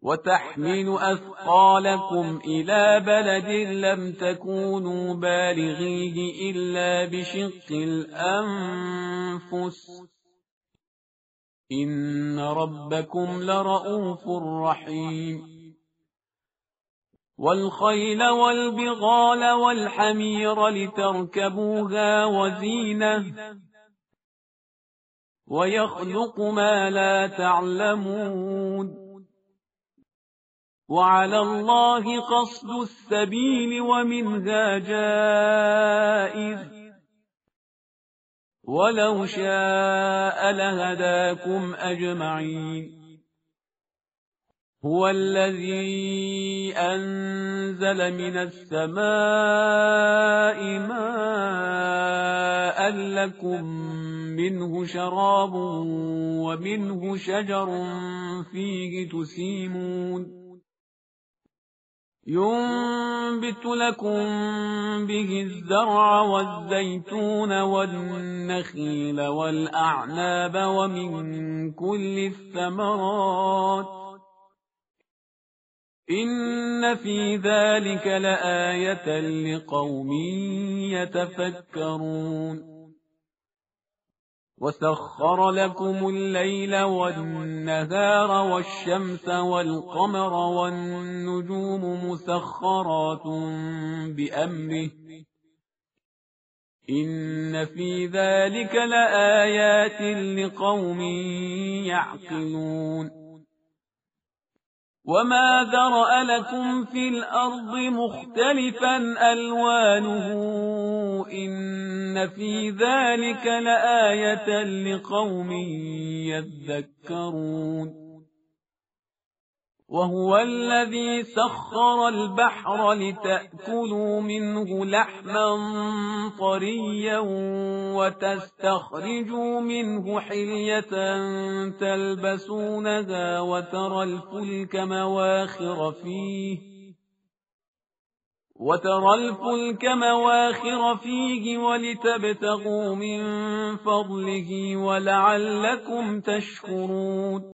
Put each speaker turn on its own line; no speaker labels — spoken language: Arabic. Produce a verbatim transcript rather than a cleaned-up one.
وتحمل أثقالكم إلى بلد لم تكونوا بالغيه إلا بشق الأنفس إن ربكم لرءوف رحيم والخيل والبغال والحمير لتركبوها وزينة ويخلق ما لا تعلمون وعلى الله قصد السبيل ومنها جائر ولو شاء لهداكم أجمعين هو الذي أنزل من السماء ماء لكم منه شراب ومنه شجر فيه تسيمون ينبت لكم به الزرع والزيتون والنخيل والأعناب ومن كل الثمرات إن في ذلك لآية لقوم يتفكرون وسخر لكم الليل والنهار والشمس والقمر والنجوم مسخرات بأمره إن في ذلك لآيات لقوم يعقلون وما ذرأ لكم في الأرض مختلفا ألوانه إن في ذلك لآية لقوم يذكرون وهو الذي سخر البحر لتأكلوا منه لحما طريا وتستخرجوا منه حلية تلبسونها وترى الفلك مواخر فيه وترى الفلك مواخر فيه ولتبتغوا من فضله ولعلكم تشكرون